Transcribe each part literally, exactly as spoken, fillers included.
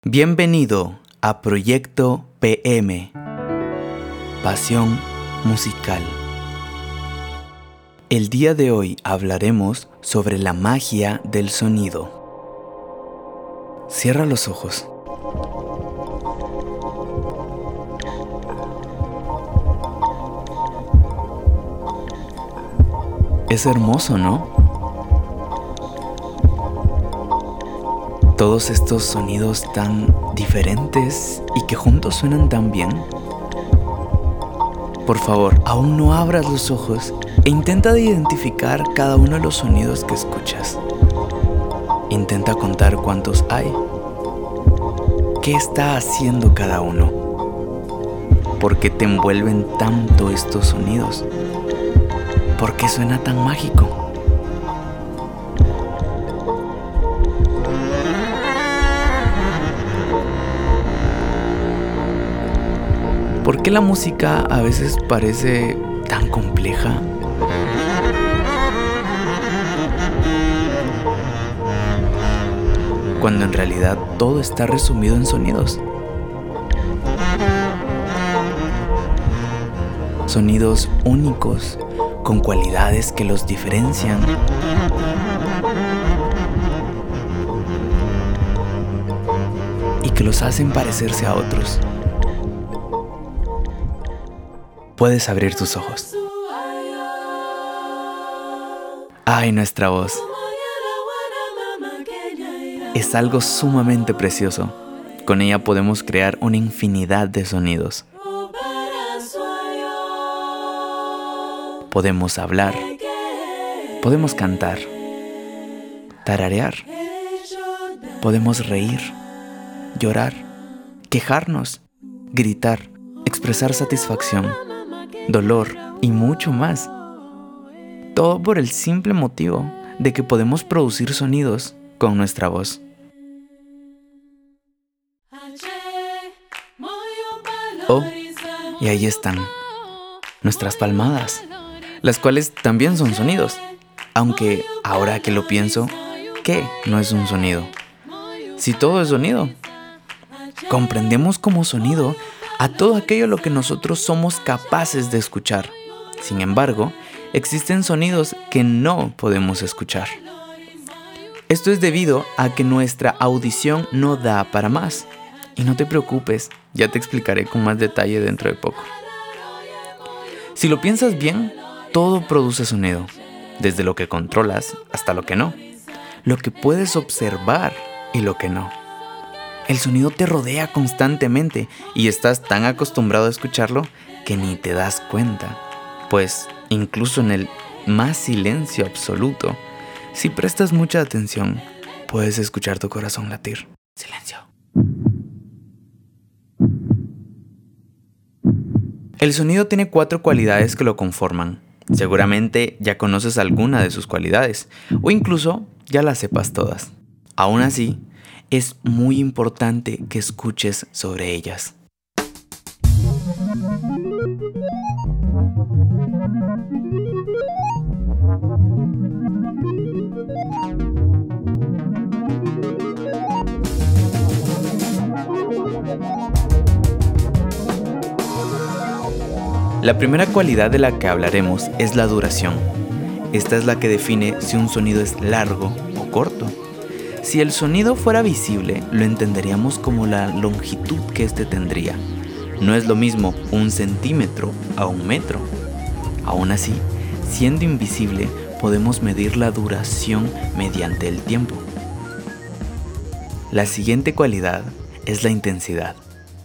Bienvenido a Proyecto P M, Pasión Musical. El día de hoy hablaremos sobre la magia del sonido. Cierra los ojos. Es hermoso, ¿no? Todos estos sonidos tan diferentes y que juntos suenan tan bien. Por favor, aún no abras los ojos e intenta identificar cada uno de los sonidos que escuchas. Intenta contar cuántos hay. ¿Qué está haciendo cada uno? ¿Por qué te envuelven tanto estos sonidos? ¿Por qué suena tan mágico? ¿Por qué la música a veces parece tan compleja? Cuando en realidad todo está resumido en sonidos. Sonidos únicos, con cualidades que los diferencian. Y que los hacen parecerse a otros. Puedes abrir tus ojos. Ay, nuestra voz. Es algo sumamente precioso. Con ella podemos crear una infinidad de sonidos. Podemos hablar. Podemos cantar. Tararear. Podemos reír. Llorar. Quejarnos. Gritar. Expresar satisfacción. Dolor y mucho más. Todo por el simple motivo de que podemos producir sonidos con nuestra voz. Oh, y ahí están nuestras palmadas, las cuales también son sonidos. Aunque ahora que lo pienso, ¿qué no es un sonido? Si todo es sonido, comprendemos como sonido a todo aquello lo que nosotros somos capaces de escuchar. Sin embargo, existen sonidos que no podemos escuchar. Esto es debido a que nuestra audición no da para más. Y no te preocupes, ya te explicaré con más detalle dentro de poco. Si lo piensas bien, todo produce sonido, desde lo que controlas hasta lo que no, lo que puedes observar y lo que no. El sonido te rodea constantemente y estás tan acostumbrado a escucharlo que ni te das cuenta. Pues incluso en el más silencio absoluto, si prestas mucha atención, puedes escuchar tu corazón latir. Silencio. El sonido tiene cuatro cualidades que lo conforman. Seguramente ya conoces alguna de sus cualidades o incluso ya las sepas todas. Aún así, es muy importante que escuches sobre ellas. La primera cualidad de la que hablaremos es la duración. Esta es la que define si un sonido es largo o corto. Si el sonido fuera visible, lo entenderíamos como la longitud que éste tendría. No es lo mismo un centímetro a un metro. Aún así, siendo invisible, podemos medir la duración mediante el tiempo. La siguiente cualidad es la intensidad.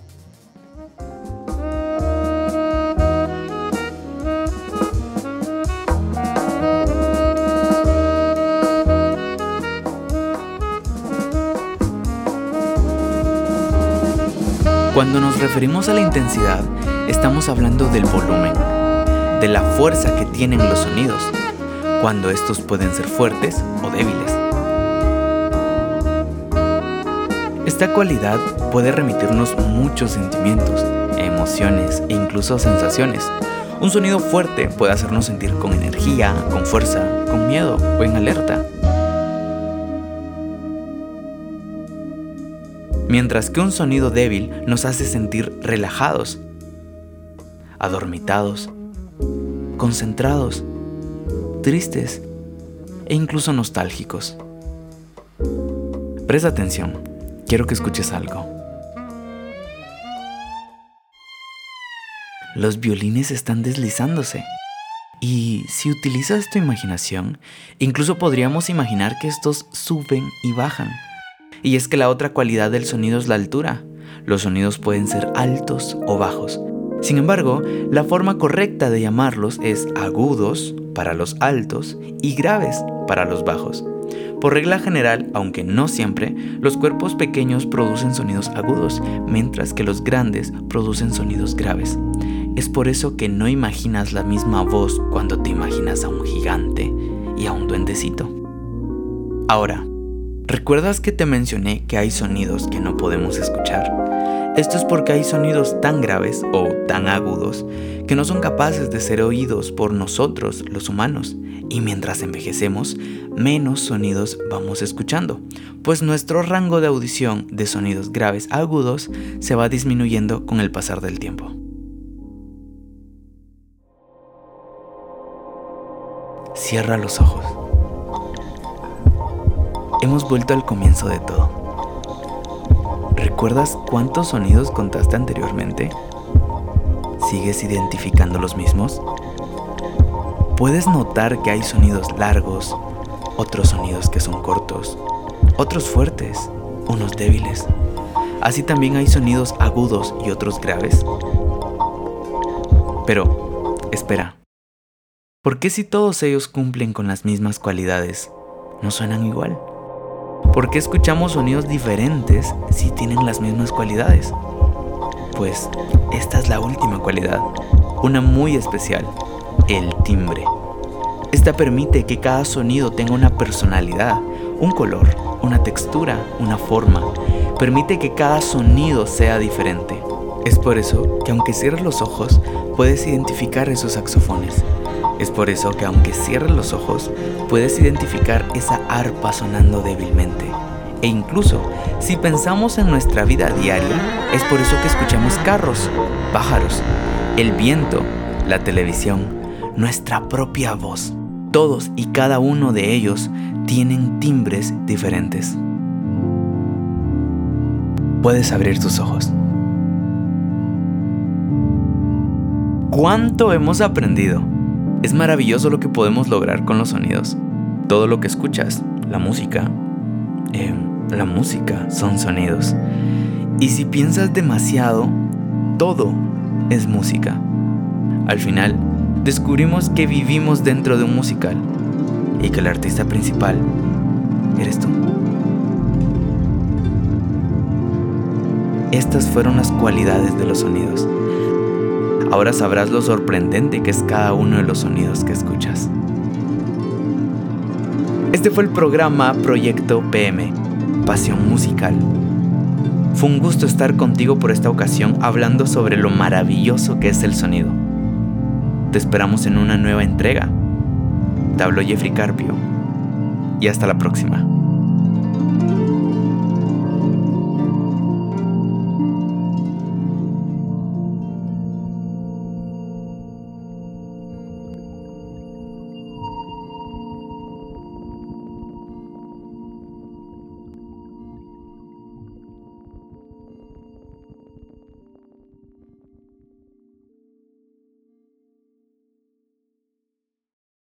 Cuando nos referimos a la intensidad, estamos hablando del volumen, de la fuerza que tienen los sonidos, cuando estos pueden ser fuertes o débiles. Esta cualidad puede remitirnos muchos sentimientos, emociones e incluso sensaciones. Un sonido fuerte puede hacernos sentir con energía, con fuerza, con miedo o en alerta. mientras que un sonido débil nos hace sentir relajados, adormitados, concentrados, tristes e incluso nostálgicos. Presta atención, quiero que escuches algo. Los violines están deslizándose. Y si utilizas tu imaginación, incluso podríamos imaginar que estos suben y bajan. Y es que la otra cualidad del sonido es la altura. Los sonidos pueden ser altos o bajos. Sin embargo, la forma correcta de llamarlos es agudos para los altos y graves para los bajos. Por regla general, aunque no siempre, los cuerpos pequeños producen sonidos agudos, mientras que los grandes producen sonidos graves. Es por eso que no imaginas la misma voz cuando te imaginas a un gigante y a un duendecito. Ahora, ¿recuerdas que te mencioné que hay sonidos que no podemos escuchar? Esto es porque hay sonidos tan graves o tan agudos que no son capaces de ser oídos por nosotros, los humanos. Y mientras envejecemos, menos sonidos vamos escuchando, pues nuestro rango de audición de sonidos graves a agudos se va disminuyendo con el pasar del tiempo. Cierra los ojos. Hemos vuelto al comienzo de todo. ¿Recuerdas cuántos sonidos contaste anteriormente? ¿Sigues identificando los mismos? Puedes notar que hay sonidos largos, otros sonidos que son cortos, otros fuertes, unos débiles. Así también hay sonidos agudos y otros graves. Pero, espera. ¿Por qué si todos ellos cumplen con las mismas cualidades, no suenan igual? ¿Por qué escuchamos sonidos diferentes si tienen las mismas cualidades? Pues esta es la última cualidad, una muy especial, el timbre. Esta permite que cada sonido tenga una personalidad, un color, una textura, una forma. Permite que cada sonido sea diferente. Es por eso que aunque cierres los ojos, puedes identificar esos saxofones. Es por eso que aunque cierres los ojos, puedes identificar esa arpa sonando débilmente. E incluso, si pensamos en nuestra vida diaria, es por eso que escuchamos carros, pájaros, el viento, la televisión, nuestra propia voz. Todos y cada uno de ellos tienen timbres diferentes. Puedes abrir tus ojos. ¿Cuánto hemos aprendido? Es maravilloso lo que podemos lograr con los sonidos. Todo lo que escuchas, la música, eh, la música son sonidos. Y si piensas demasiado, todo es música. Al final, descubrimos que vivimos dentro de un musical y que el artista principal eres tú. Estas fueron las cualidades de los sonidos. Ahora sabrás lo sorprendente que es cada uno de los sonidos que escuchas. Este fue el programa Proyecto P M, Pasión Musical. Fue un gusto estar contigo por esta ocasión hablando sobre lo maravilloso que es el sonido. Te esperamos en una nueva entrega. Te habló Jeffrey Carpio y hasta la próxima.